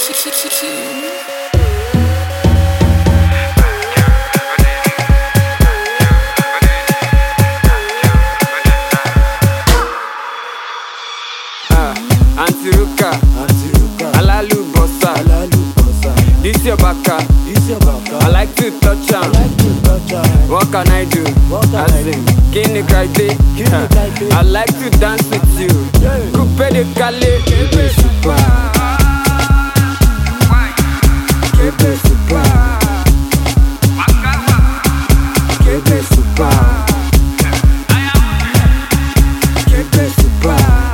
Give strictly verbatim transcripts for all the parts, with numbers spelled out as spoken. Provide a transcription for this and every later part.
Auntie Ruka, Alalu Bossa, this your baka, I like to touch am. What can I do? As in, Kini Krite, I like to dance with you. Coupe de Calais, Kebe Super, Kebe Super, Kebe Super, Kebe Super.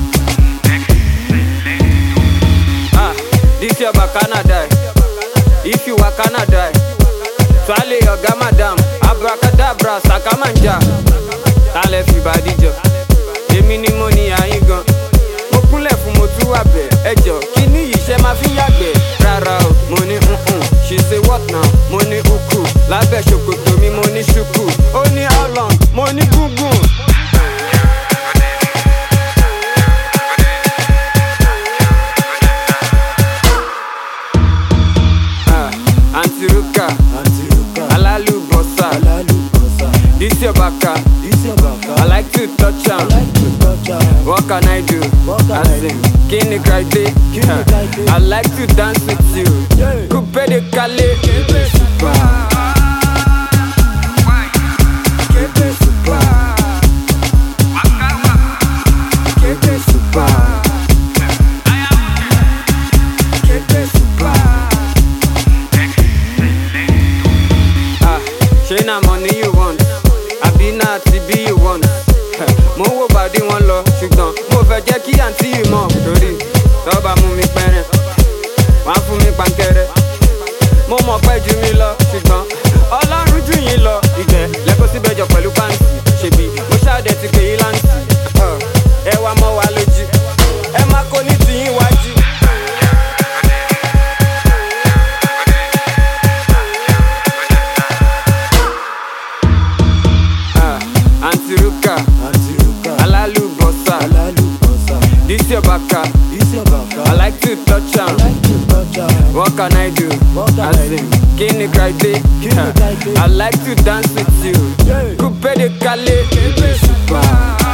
This your bacana die. If you wakana die, swallow your gamma dam. Abracadabra, sakamanja. Tale fi body jo. Emi ni money ayin gan. Mo kunle fun mo tu wa be. Ejo, kini yi se ma fi yagbe. Rara o, mo ni mm. She say what now? Mo ni uku. Lábẹ́ ṣòkòtò mi mo ni shuku. Ó ní how long? Mo ni gungun. Auntie Ruka, Alalu Bossa, this your baka, I like to touch am. What can I do? As in, Kini Krite, I like to dance with you. Coupe de Calais, Kebe Super, Kebe Super, Kebe Super, Kebe Super. Ṣé na money you want? Àbí na T B you want? Mo wo bàdí wọn lọ, ṣùgbọ́n mo fẹ́ jẹ́ kí àǹtí yìí mọ̀. Torí tọ́ba mú mi pẹ́rẹ́, wọ́n á fún mi pankẹ́rẹ́. Mo mọ̀ pẹ́ ju mi lọ, ṣùgbọ́n Ọlọ́run jù yín lọ. Ìgbẹ́ lẹ́kọ̀ọ́ síbẹ̀ jọ pẹ̀lú pàǹtì. Ṣèbí mo ṣáàdẹ̀ ti pè yín láǹtì. Ẹ wá mọ́ wa lójú, ẹ má kó ní tiyín wájú. Auntie Ruka, Alalu Bossa, this your baka, I like to touch am. What can I do? As in, Kini Krite, I like to dance with you. Coupe de Calais, Kebe Super.